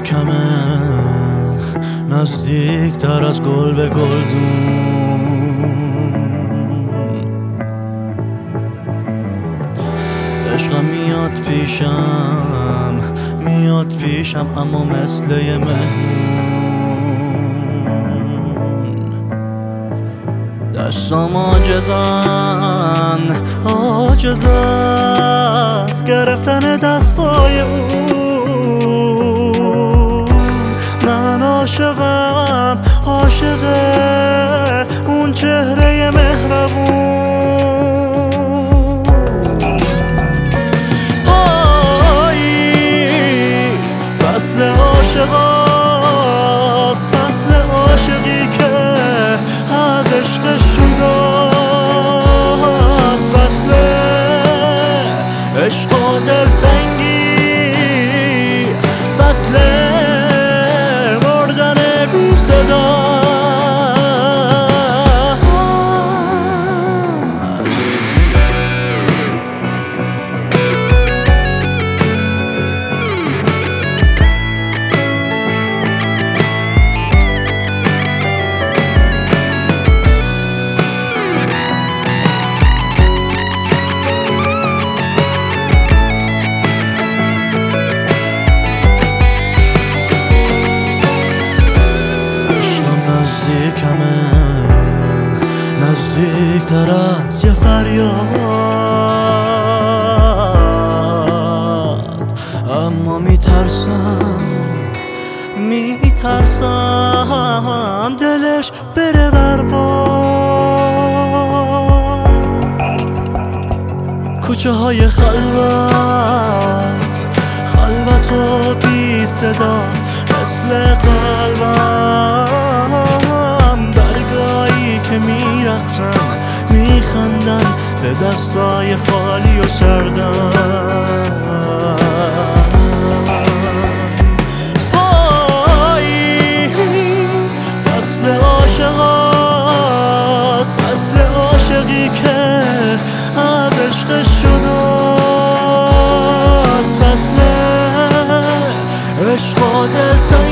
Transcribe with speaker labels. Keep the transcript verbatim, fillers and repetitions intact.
Speaker 1: نزدیکمه، نزدیک تر از گل به گلدون. عشقم میاد پیشم، میاد پیشم اما مثل یه مهمون. دستام عاجزن، عاجز از گرفتن دستای اون. من عاشقم، عاشق اون چهره مهربون. پاییز فصل عاشقاست، فصل عاشقی که از عشق شداست، فصل عشق و دلتنگی، فصل مردن بی صدا. نزدیکمه، نزدیک تر از یه فریاد، اما میترسم، میترسم دلش بره برباد. کوچه های خلوت، خلوت و بی صدا مثل قلبم، برگایی که میرقصن، میخندن به دستای خالی و سردم. پاییز فصل عاشقاست، فصل عاشقی که از عشق شداست، فصل عشق و دلتنگی.